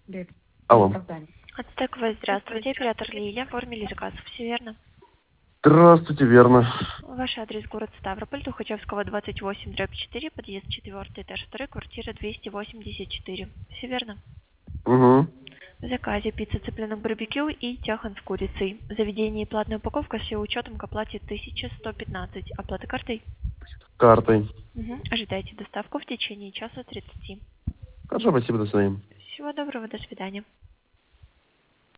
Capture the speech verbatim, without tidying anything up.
Алло. Ацтековая, здравствуйте. Оператор Лилия. Оформили заказ. Все верно? Здравствуйте, верно. Ваш адрес город Ставрополь, Тухачевского, двадцать восемь, дробь четыре, подъезд четвертый, этаж второй, квартира двести восемьдесят четыре. Все верно? Угу. В заказе пицца, цыпленок, барбекю и тяхан с курицей. Заведение и платная упаковка с учетом к оплате тысяча сто пятнадцать. Оплата картой? Картой. Угу. Ожидайте доставку в течение часа тридцати. Хорошо, спасибо, до свидания. Всего доброго, до свидания.